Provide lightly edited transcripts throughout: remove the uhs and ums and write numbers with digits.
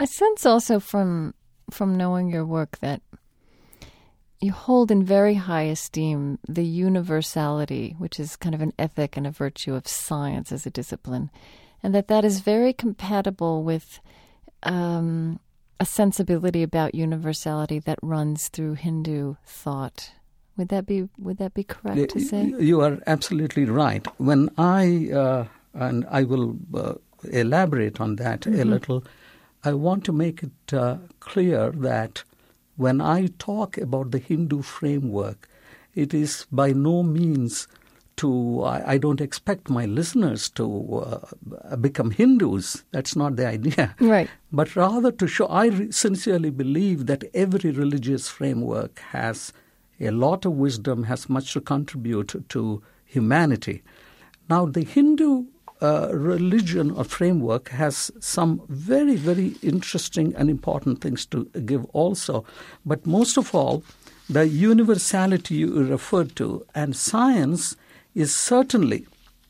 sense also from knowing your work that you hold in very high esteem the universality, which is kind of an ethic and a virtue of science as a discipline, and that is very compatible with a sensibility about universality that runs through Hindu thought. Would that be correct to say? You are absolutely right. When and I will elaborate on that a little, I want to make it clear that when I talk about the Hindu framework, it is by no means I don't expect my listeners to become Hindus. That's not the idea. Right. But rather to show, I sincerely believe that every religious framework has a lot of wisdom, has much to contribute to humanity. Now, the Hindu religion or framework has some very, very interesting and important things to give also. But most of all, the universality you referred to, and science is certainly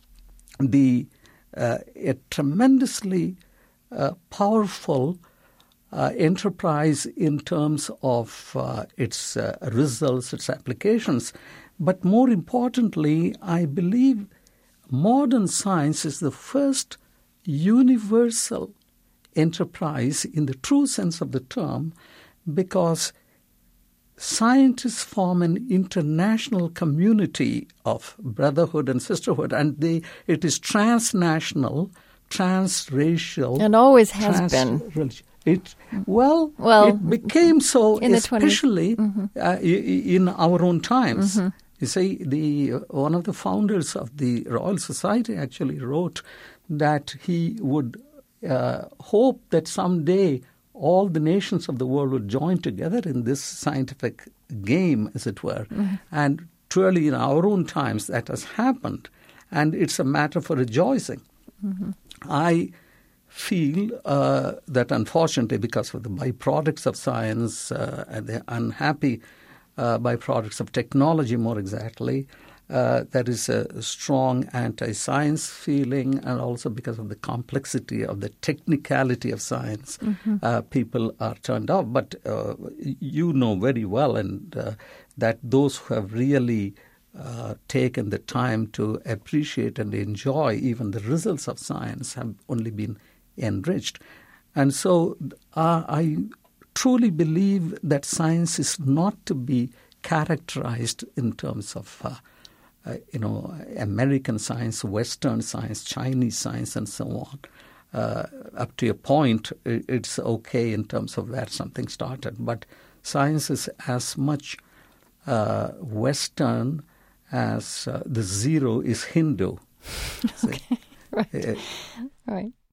a tremendously powerful enterprise in terms of its results, its applications. But more importantly, I believe modern science is the first universal enterprise in the true sense of the term, because scientists form an international community of brotherhood and sisterhood, and it is transnational, transracial, and always has been. It became so, especially in our own times. Mm-hmm. You see, one of the founders of the Royal Society actually wrote that he would hope that someday all the nations of the world would join together in this scientific game, as it were. Mm-hmm. And truly in our own times that has happened, and it's a matter for rejoicing. Mm-hmm. I feel that unfortunately, because of the byproducts of science and the unhappy byproducts of technology more exactly, there is a strong anti-science feeling, and also because of the complexity of the technicality of science, people are turned off. But you know very well that those who have really taken the time to appreciate and enjoy even the results of science have only been enriched. And so I truly believe that science is not to be characterized in terms of American science, Western science, Chinese science, and so on. Up to a point, it's okay in terms of where something started. But science is as much Western as the zero is Hindu. Okay, right. Right.